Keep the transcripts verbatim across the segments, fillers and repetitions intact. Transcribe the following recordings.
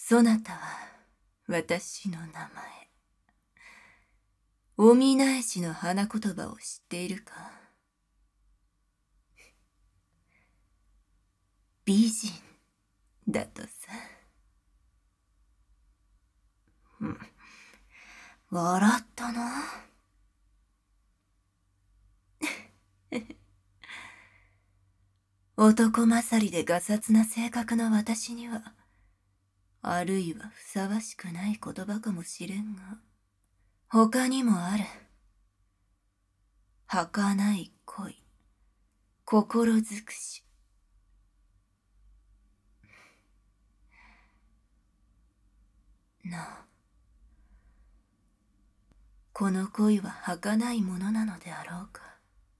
そなたは私の名前、おみなえしの花言葉を知っているか？美人だとさ。うん、笑ったな。男勝りでがさつな性格の私には、あるいはふさわしくない言葉かもしれんが、他にもある。儚い恋、心尽くし。なあ、この恋は儚いものなのであろうか。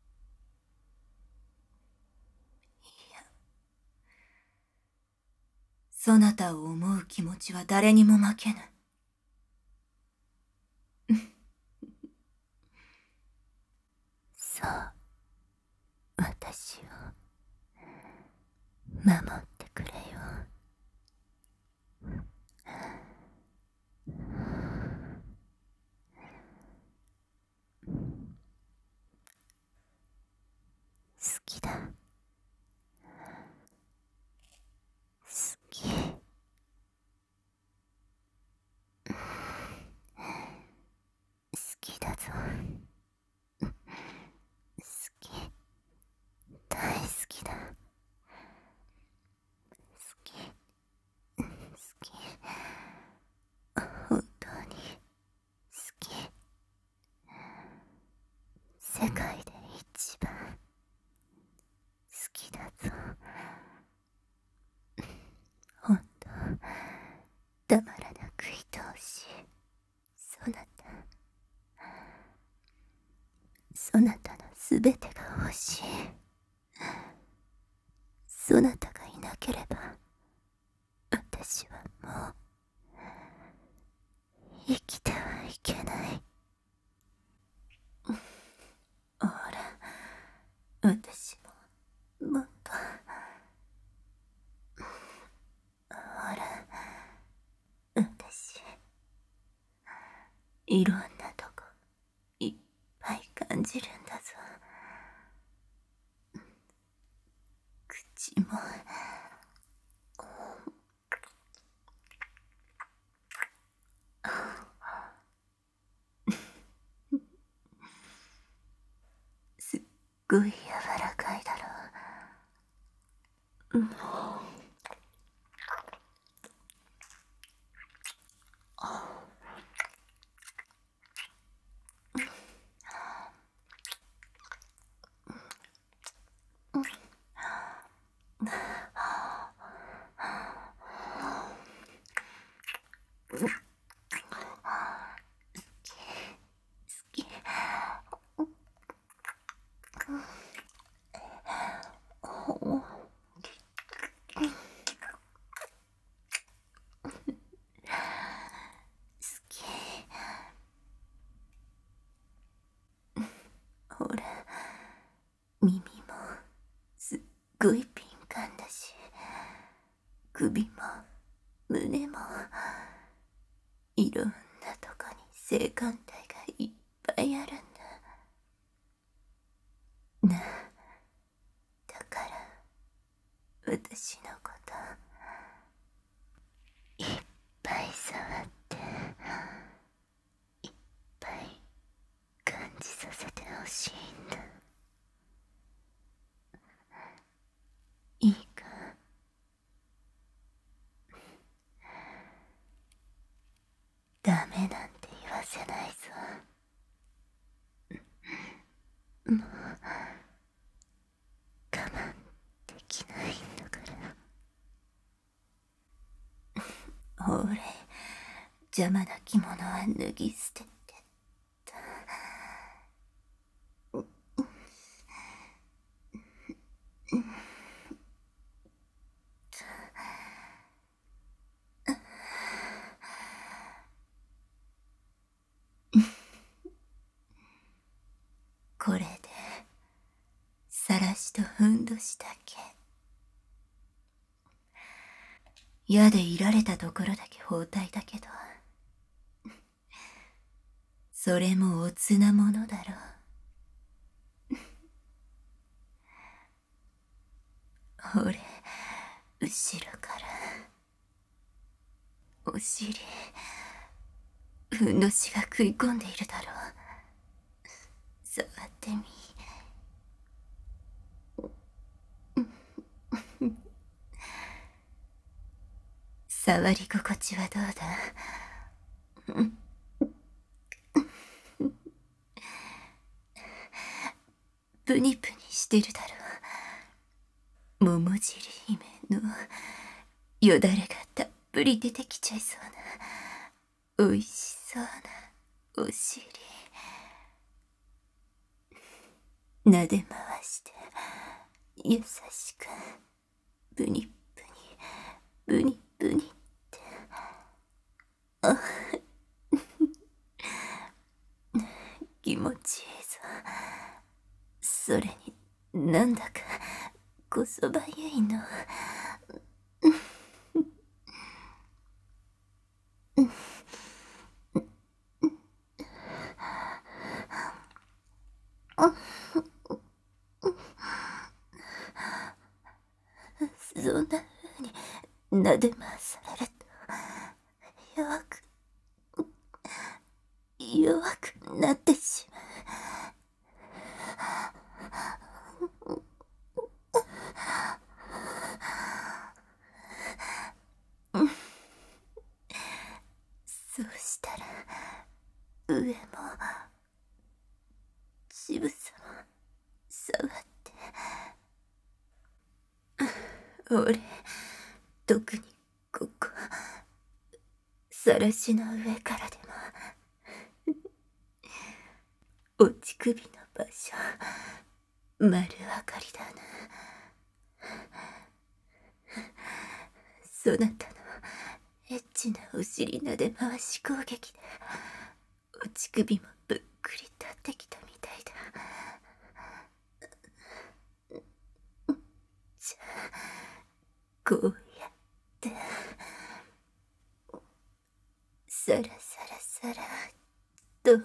いや、そなたを思う気持ちは誰にも負けぬ。そう、私を守ってくれよ。好きだ。好き。好きだぞ。好き。大好きだ。好き。好き。本当に好き。世界で一番好きだぞ。本当、たまらなく愛おしい。そなた、そなたのすべてが欲しい。そなたがいなければ、私はもう生きてはいけない。ほら、私ももっと、ほら、私いろんなとこいっぱい感じるんだぞ。口もすっごい柔らかいだろう。うん、ほら、耳もすっごい敏感だし、首も胸もいろんなとこに性感帯がいっぱいあるんだ。なあ、だから私のこといっぱい触っていっぱい感じさせてほしいんだ。いいか？ダメなんて言わせないぞ。もう我慢できないんだから。ほれ、邪魔な着物は脱ぎ捨てて。これでさらしとふんどしだけ。 矢でいられたところだけ包帯だけど、それもおつなものだろう。俺、後ろからお尻、ふんどしが食い込んでいるだろう。触ってみ。触り心地はどうだ？プニプニしてるだろう。桃尻姫のよだれがたっぷり出てきちゃいそうなおいしそうなお尻。撫で回して優しくプニプニプニプニって。あ気持ちいいぞ。それになんだかこそばゆいの。そんな風に撫で回されると弱く弱くなってしまう。そうしたら上も乳房も触って。俺特にここさらしの上からでもお乳首の場所丸分かりだな。そなたのエッチなお尻なで回し攻撃でお乳首もぶっくり立ってきたみたいだ。じゃあこうやってさらさらさらっと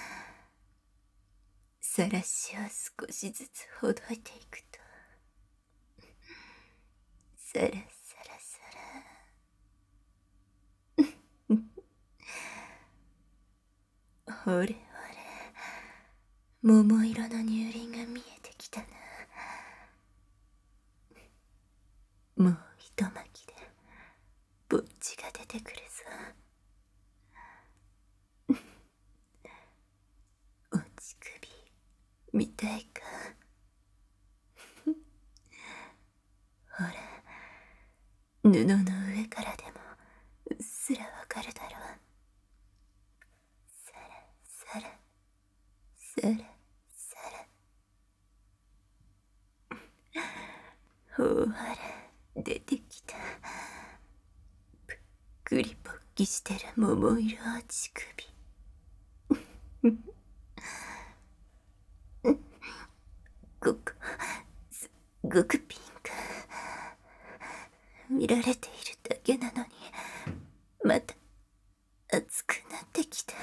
さらしを少しずつほどいていくと、さらさらさらほれほれ桃色の乳輪が見えてきたな。もう一巻きでぼっちが出てくるぞ。お乳首見たいか？ほら布の上からでもうっすらわかるだろう。さらさらさらさらほら出てきた。ぷっくりぽっきしてる桃色お乳首。ここすっごくピンク。見られているだけなのにまた熱くなってきた。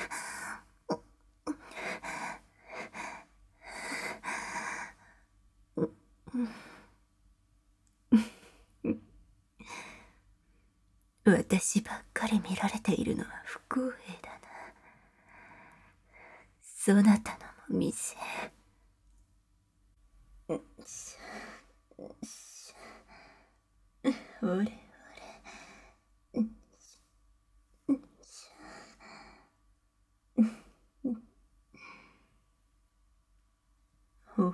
私ばっかり見られているのは不公平だな。そなたのも見せ。ほれほれほほ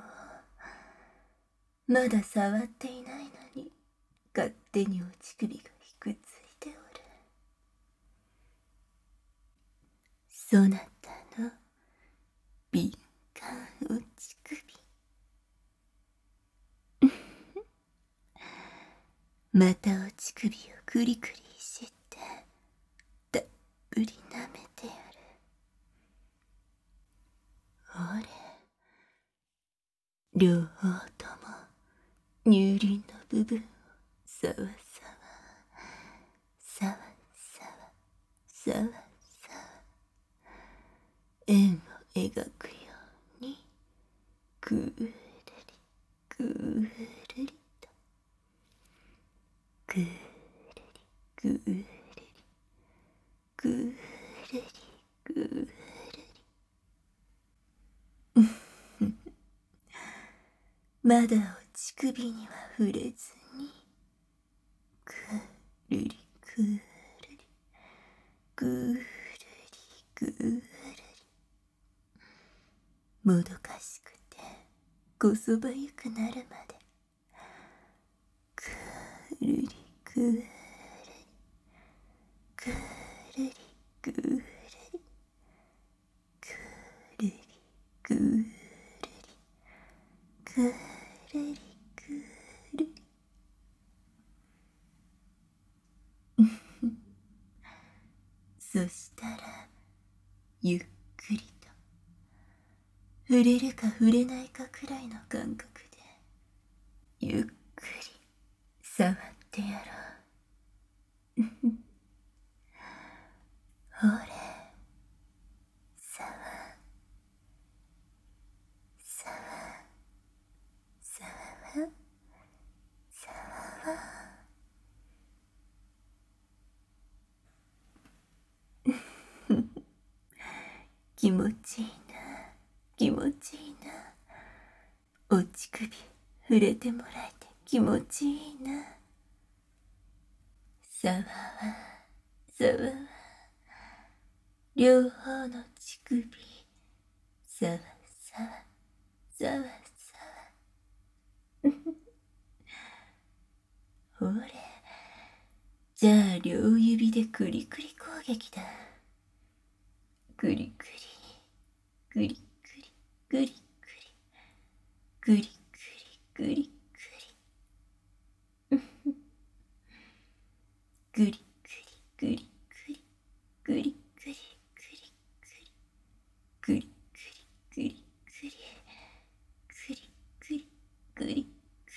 まだ触っていないのに勝手にお乳首がひくついておる。そなたの敏感お乳首またお乳首をクリクリいじってたっぷり舐めてやる。ほれ両方とも乳輪の部分をさわさわさわさわ円を描くようにくるりくるりとくるりくるりくるりくるりまだお乳首には触れずにくるりくるりくるりくるりもどかしくてこそばゆくなるまでくるりくるりくるりくるりくるりくるりくるりくるりそしたらゆっくりと触れるか触れないかくらいの感覚でゆっくり触ってやろうほれ触触触触気持ちいいな気持ちいいなお乳首触れてもらえて気持ちいいなさわわさわわ両方の乳首さわさわさわさわほれじゃあ両指でクリクリ攻撃だクリクリクリクリクリクリクリクリクリクリグリグリグリグリグリグリグリグリグリグリグリグリグリグリグリ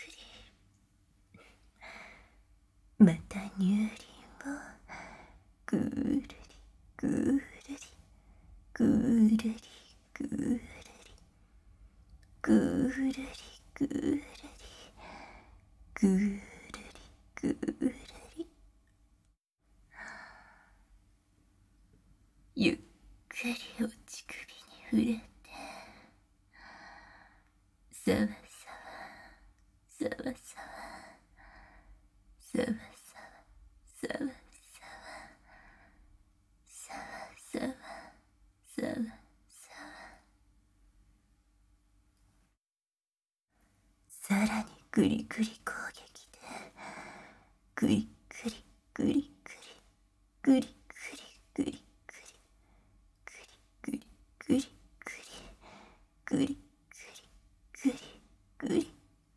また乳輪をぐるりぐるりぐるりぐるりぐるりぐるりぐるりぐるりゆっくりお乳首に触れてさわさわさわさわさわさわさわさわさわさわさわさわさらにグリグリ攻撃でグリグリグリグリグリグリグリグリグリグリグリグリグリグリグリ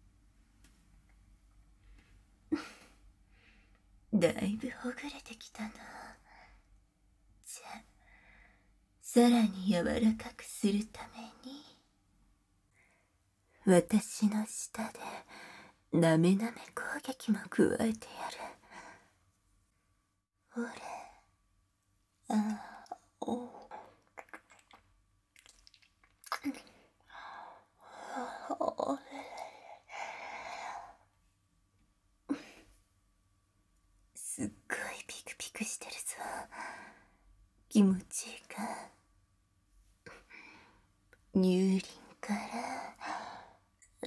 だいぶほぐれてきたな。じゃあさらに柔らかくするために私の舌でなめなめ攻撃も加えてやる。ほれあおほれすっごいピクピクしてるぞ。気持ちいいか。乳輪から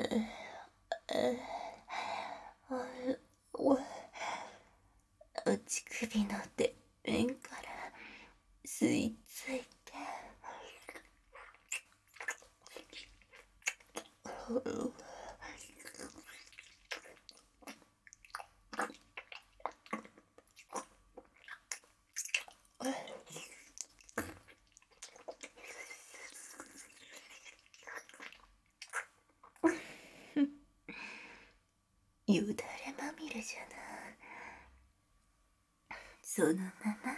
お乳首のてっぺんから吸い付いてよだれまみれじゃな。そのまま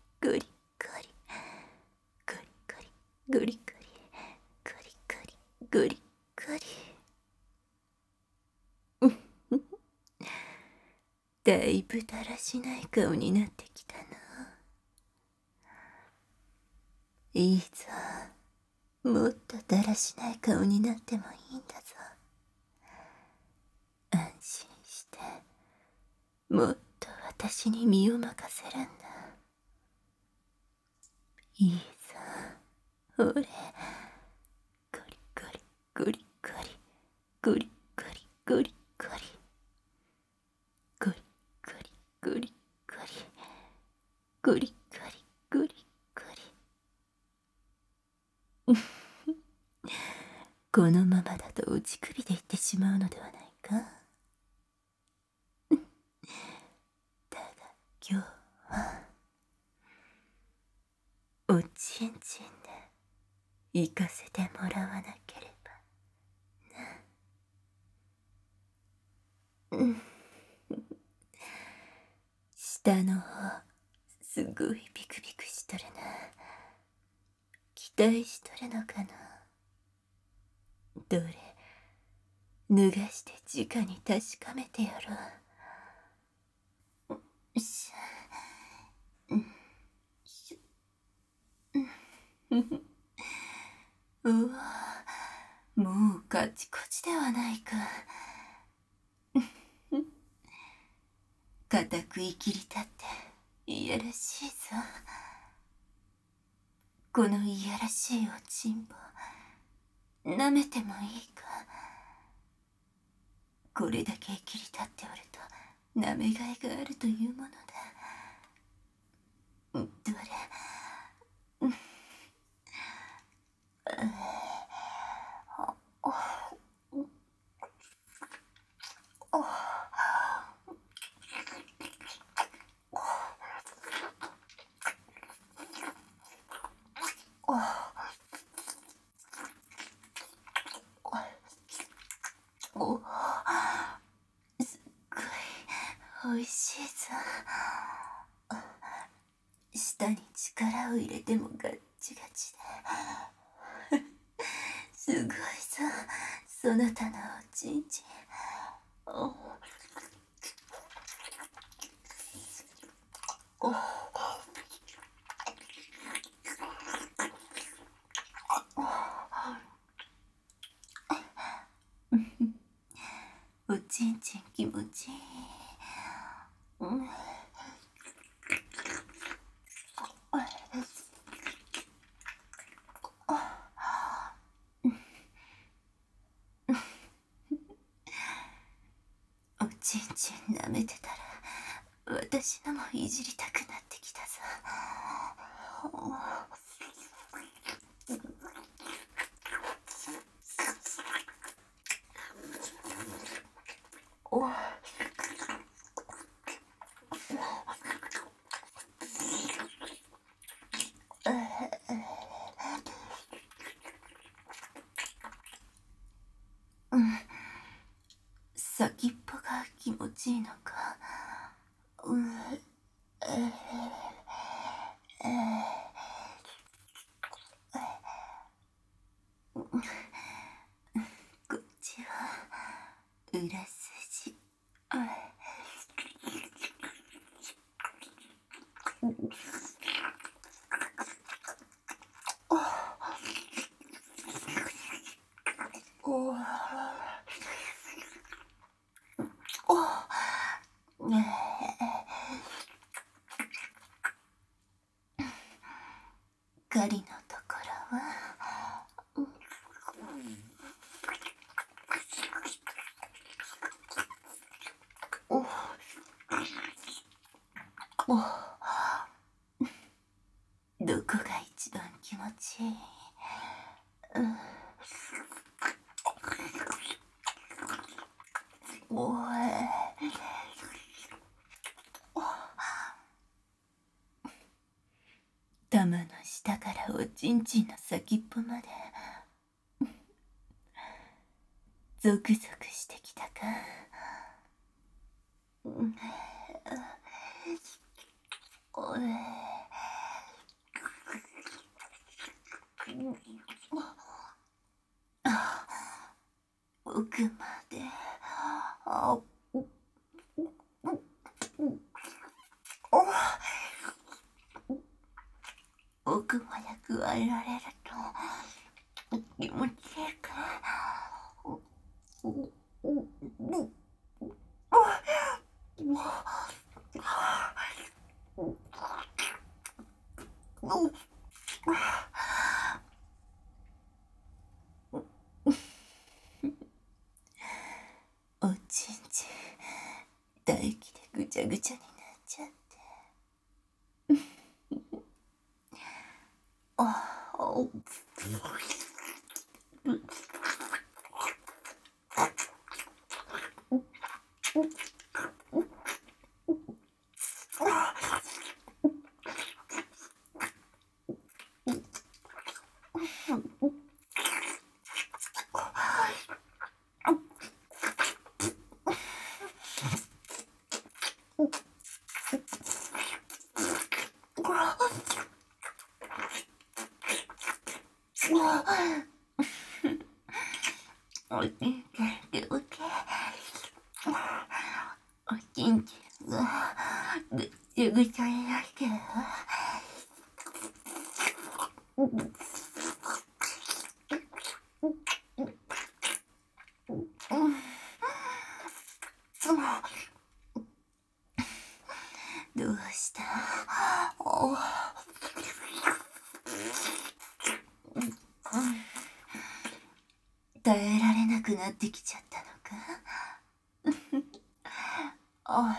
ゴリゴリゴリゴリゴリゴリゴリゴリゴリゴリ。だいぶだらしない顔になってきたな。いいぞ、もっとだらしない顔になってもいいんだぞ。安心して、もっと私に身を任せるんだ。いいぞ、ほれ、ゴリゴリゴリゴリゴリゴリゴリゴリゴリゴリゴリゴリゴリゴリゴリゴリ。このままだと打ち首でいってしまうのではないか。だが今日はおちんちんで行かせてもらわなければな。うん。下の方すごいビクビクしとるな。期待しとるのかな。どれ、脱がして直に確かめてやろう。しゃ、んしゃ、うわ、もうカチコチではないか。固くいきりたっていやらしいぞ。このいやらしいおちんぼ舐めてもいいか。これだけいきりたっておると舐めがいがあるというものだ。どれ、お、すっごいおいしいぞ。舌に力を入れてもガッチガチですごいぞ、そなたのおちんちん。おおおちんちん気持ちいい。うん、おちんちん舐めてたら私のもいじりたくなってきたぞ。おうん、先っぽが気持ちいいのか。うん、えーえーこっちは裏筋。 どこが一番気持ちいい？おい。玉の下からおちんちんの先っぽまでゾクゾクしてきたか。おい。奥まで。あ奥まで加えられると気持ちいいか。おちんちん唾液でぐちゃぐちゃになっちゃって。あおおちんちんおちんちんがぐちゃぐちゃになってる。どうした？お耐えられなくなってきちゃったのか。あ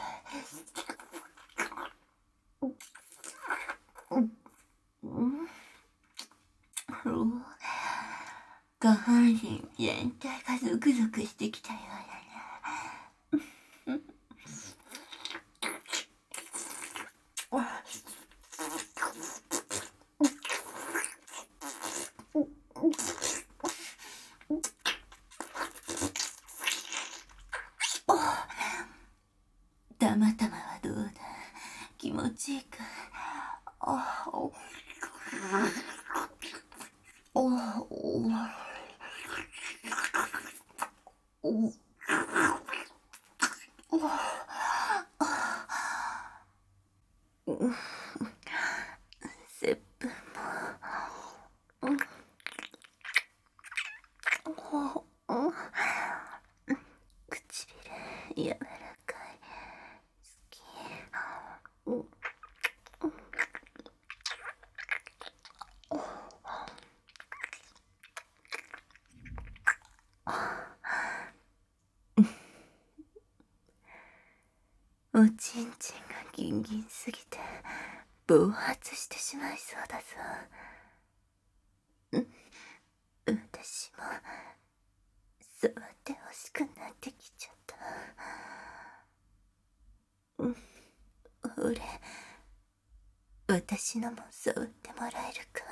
下半身全体がゾクゾクしてきたようだね。たまたまはどうだ？気持ちいいか？あおおおおせっぷんも唇柔らかい。好き。おちんちんがギンギンすぎて暴発してしまいそうだぞ。私も触ってほしくなってきちゃった。俺、私のも触ってもらえるか。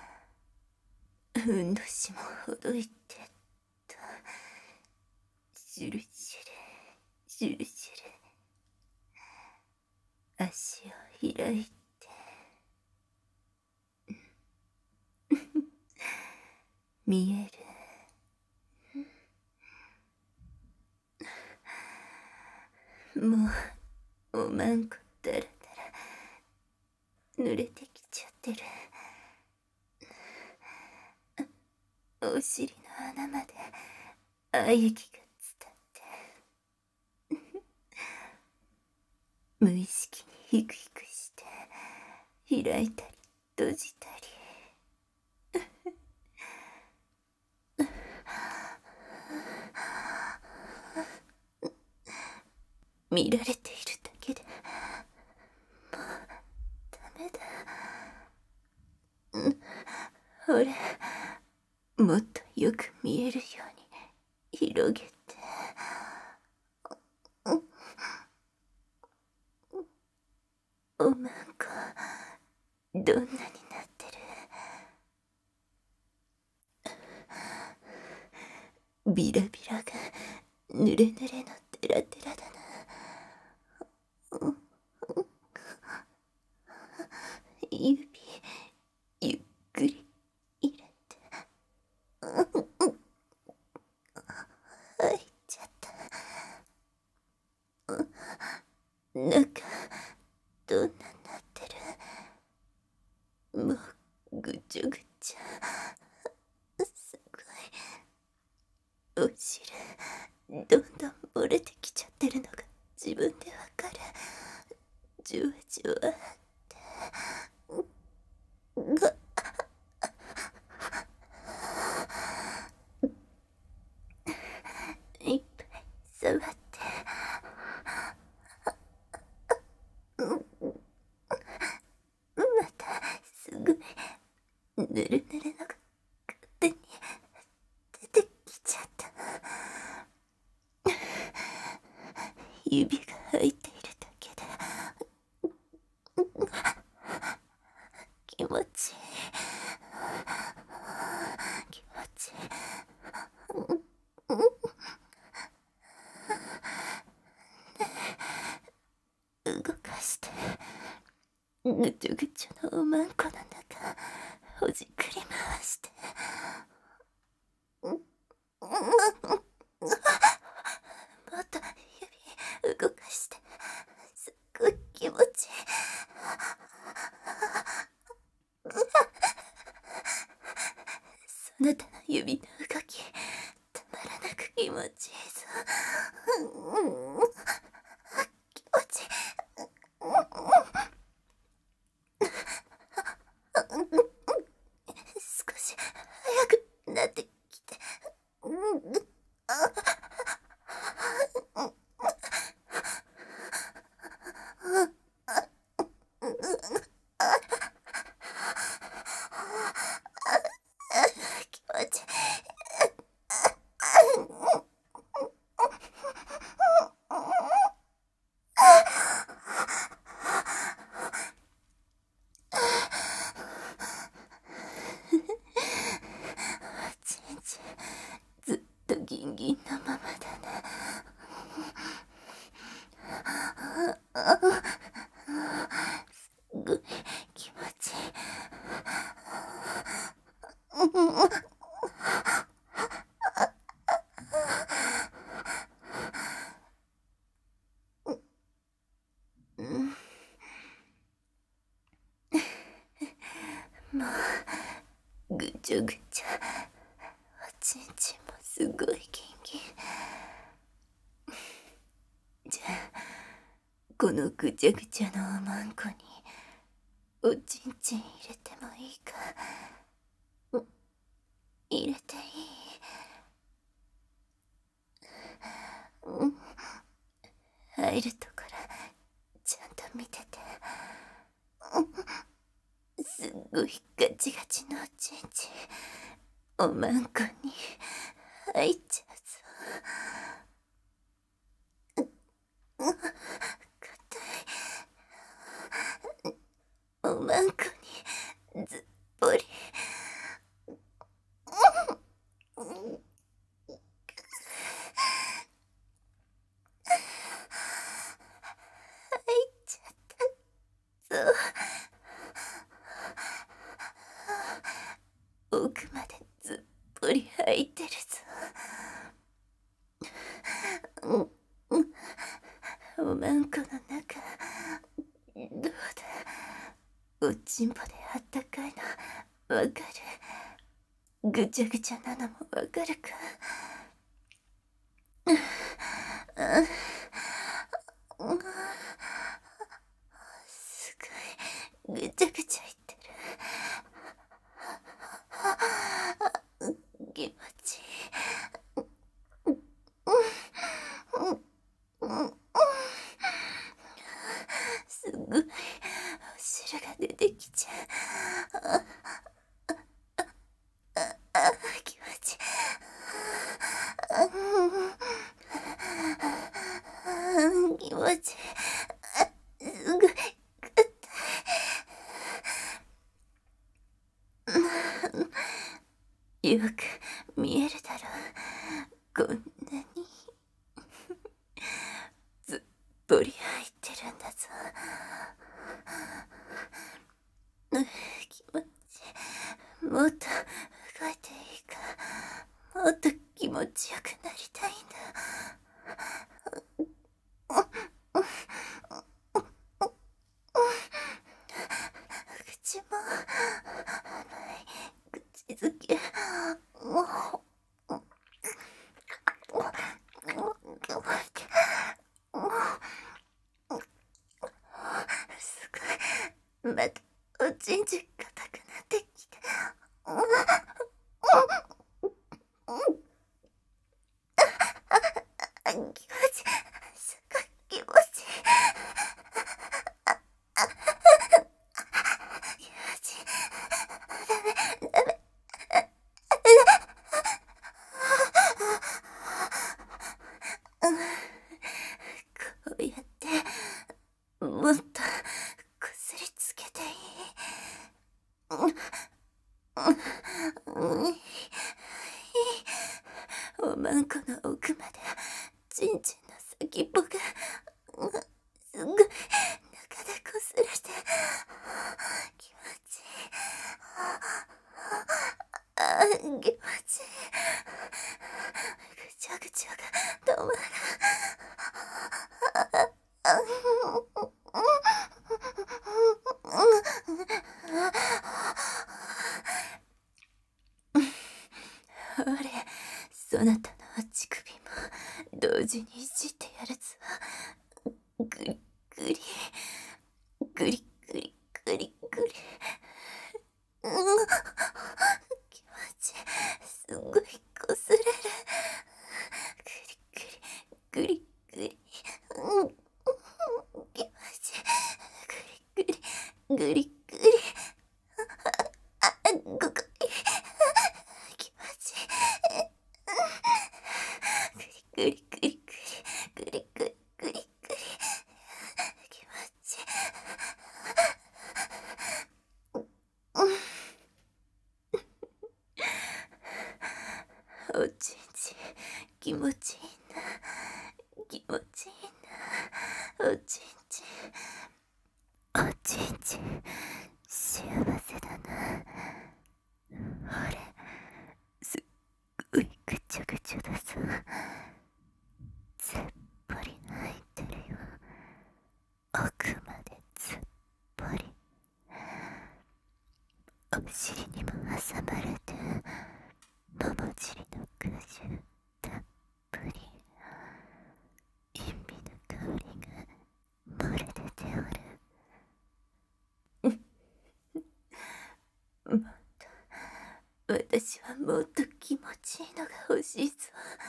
ふんどしもほどいてと。シュルシュルシュルシュル。足を開いて見える？もうおまんこだらだら濡れてきちゃってる。お尻の穴まで愛液が伝って無意識にヒクヒクして開いたり閉じたり。 見られているだけでもうダメだ。んほら、もっとよく見えるように広げて。おまんこどんなになってる？ビラビラがぬれぬれのテラテラだな。指ゆっくり入れて。入っちゃった。中どんなになってる？もうぐちゃぐちゃ。すごい。お汁どんどん漏れてきちゃってるのが自分でわかる。じゅわじゅわってがいっぱい触って。またすごいぬるぬるのが勝手に出てきちゃった。指が入っているだけで気持ちいい。気持ちいい。動かしてぐちょぐちょのおまんこの中ほじくり回して。もっと指動かして。すっごい気持ちいい。そなたの指の動きたまらなく気持ちいいぞ。気持ちいい。少し早くなってきて。気持ちいい。ちんちんずっとギンギンのままだね。すごい気持ちいい。もうぐちゃぐちゃ。おちんちんもすごいギンギン。じゃあこのぐちゃぐちゃのおまんこにおちんちん入れてもいいか？入れていい？うん、入るところちゃんと見てて。すっごいガチガチのおちんちんおまんこに入っちゃうぞ。硬い。おまんこにずっぽり。入っちゃったぞ。奥までずっぽり入ってるぞ。おまんこの中どうだ？おちんぽであったかいのわかる？ぐちゃぐちゃなのもわかるか？すごいぐちゃぐちゃいってる。気持ちいい。 よく見えるだろう。こんなにずっぽり入ってるんだぞ。気持ちもっと動いていいか。もっと気持ちよくなりたいんだ。口も口づけもすごい。またおちんちん硬くなってきて。気持ちすごい気持ちいい。気持ちいい。ダメダメ。こうやってもっとこすりつけていい。おまんこの奥までちんちんの先っぽがすごい中でこすれて気持ちいい。あ気持ちいい。ぐちゃぐちゃが止まらん。ほれ、そなたの乳首も同時にいじってやるぞ。ぐりぐりぐりぐりぐりぐり。うん、気持ちすごいこすれる。ぐりぐりぐりぐり。うん、気持ちぐりぐりぐりぐり。あ、ここ気持ちぐりぐりぐりぐりぐりぐりぐり。気持ちおちんちん気持ちいいな。気持ちいいな。おちんちんおちんちん幸せだな。ほれ、すっごいぐちゃぐちゃだぞ。ずっぽり入ってるよ。奥までずっぽり。お尻にも挟まれて、もも尻の果汁たっぷり。陰美の香りが漏れ出ておる。もっと私はもっと気持ちいいのが欲しいぞ。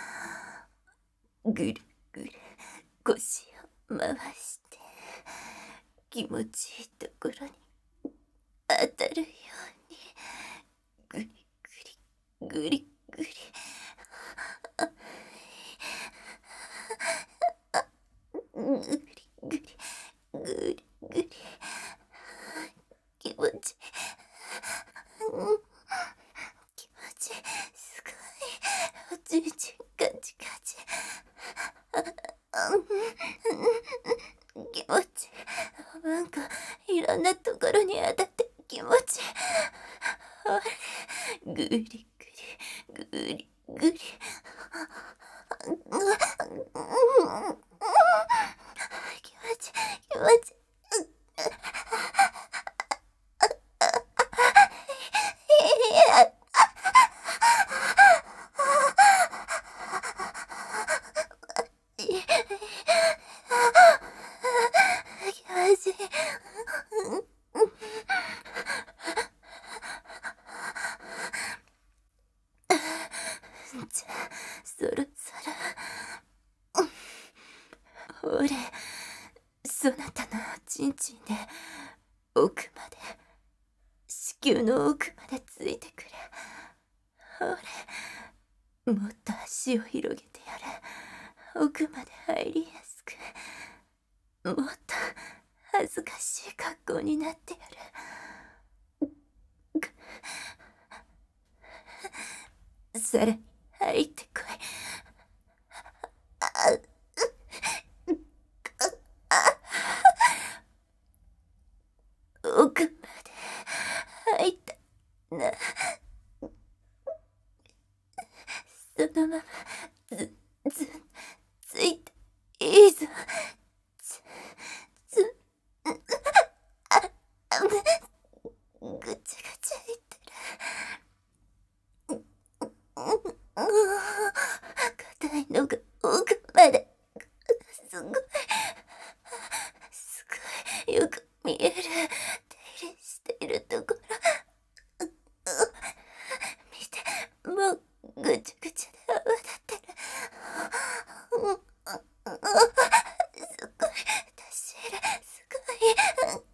ぐるぐる腰を回して気持ちいいところに当たるようにぐりぐりぐりぐり。ぐりぐりぐりぐり。気持ちいい。気持ちいい。すごい。おちんちんカチカチ。気持ちいい。なんかいろんなところに当たって気持ちいい。あれ、ぐりぐりぐりぐり。気持ちいい気持ちいい。じゃあそろそろほれ、そなたのおちんちんで奥まで子宮の奥までついてくれ。ほれ、もっと足を広げてやれ。奥まで入りやすく。もっと恥ずかしい格好になってやる。 さらに入ってこい。あう奥まで入ったな。そのままずずついていいぞ。つつああぐちゃぐちゃ言ってる。硬いのが奥まですごいすごいよく見える。手入れしているところ見て、もうぐちゃぐちゃで泡立ってる。すごい出し入れすごい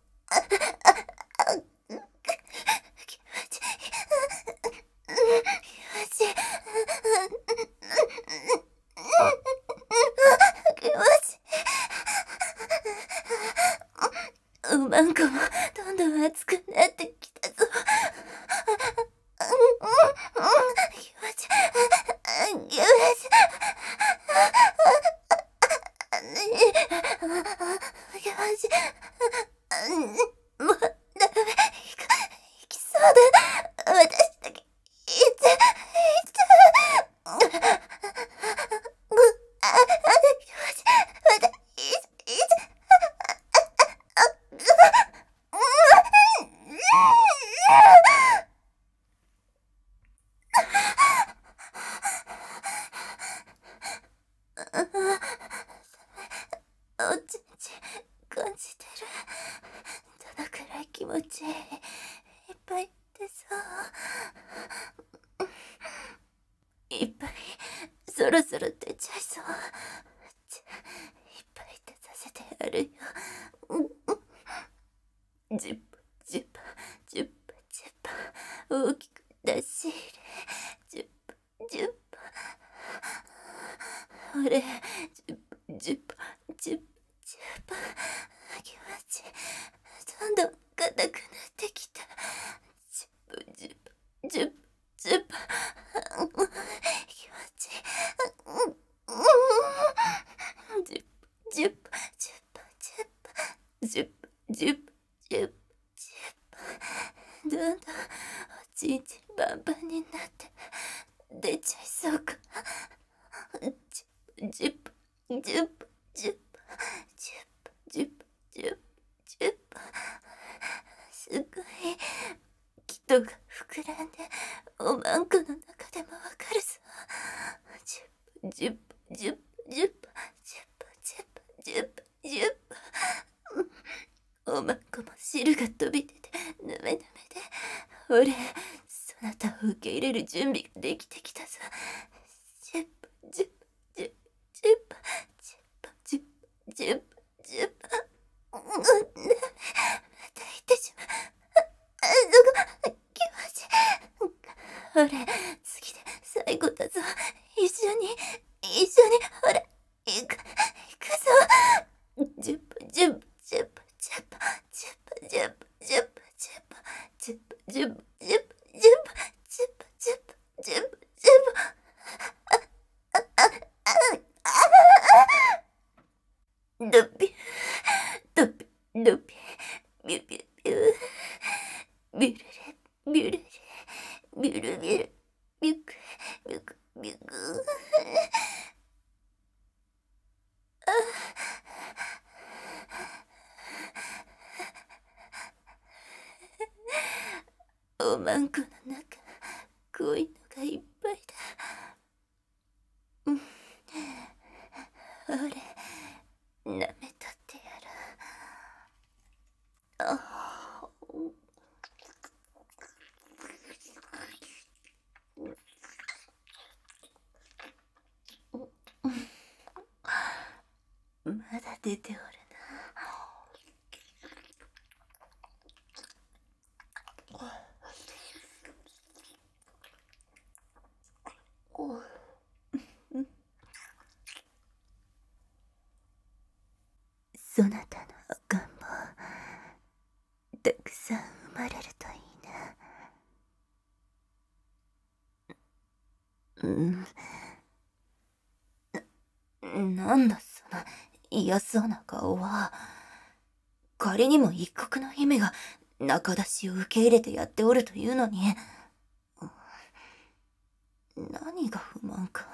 気持ちいい気持ちいい気持ちいい。おまんこもどんどん熱くなってきたぞ。気持ちいい気持ちいい。気持ちいい。もうダメ。行きそうだ。私だけ行っちゃう。行っちゃう。あ、気持ちいい。また、いい、いい。おちんち感じてる。どのくらい気持ちいい。いっぱい出そう。いっぱいそろそろ出ちゃいそう。じゃいっぱい出させてやるよ。ジュッパジュッパジュッパジュッパ大きく出し入れ。ジュッパジュッパほれジュッパジュッパジュッパジュッパ気持ちいい。どんどん硬くなってきた。ジュッパジュッパジュッパジュッパ気持ちいい。ジュッパジュッパジュッパジュッパジュッパジュッパジュッパジュッパどんどんおちんちんパンパンになって出ちゃいそうか。ジュッパジュッパジュッパジュッパジュッパジュッパジュッパすごい気とが膨らんでおまんこの中でもわかるぞ。ジュッパジュッパジュッパジュッパジュッパジュッパジュッパジュッパおまんこも汁が飛び出てぬめぬめで、俺そなたを受け入れる準備ができてきたぞ。ジュッパジュッパジュッパジュッパジュッパジュッパジュッパジュッパまた言ってしまう。あそこ気持ちいい。ほれ次で最後だぞ。一緒に一緒にほら行く行くぞ。ジュッパジュッパジュッパジュッパジュッパジュッパジュッパジュッパジュッパジュッパジュッパジュッパジュッパジュッパジュッパジュッパジュッパドピュドピュドピュビュビュビュビュルレビュルレビュルビュルビュクビュクビュクおまんこの中こういうのがいっぱいだ。うんほれ舐めとってやる。あまだ出ておるな。そなたの赤ん坊たくさん生まれるといいな。 うん。な、なんだその嫌そうな顔は。仮にも一国の姫が仲出しを受け入れてやっておるというのに、何が不満か。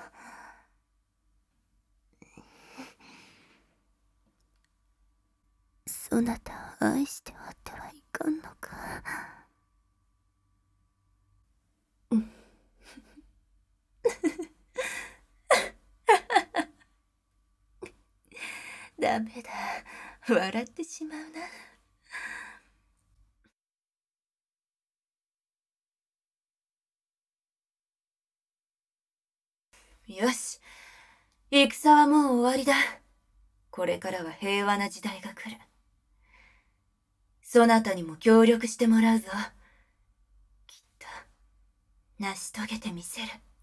そなたを愛してあってはいかんのか。ダメだ、笑ってしまうな。よし、戦はもう終わりだ。これからは平和な時代が来る。そなたにも協力してもらうぞ。きっと成し遂げてみせる。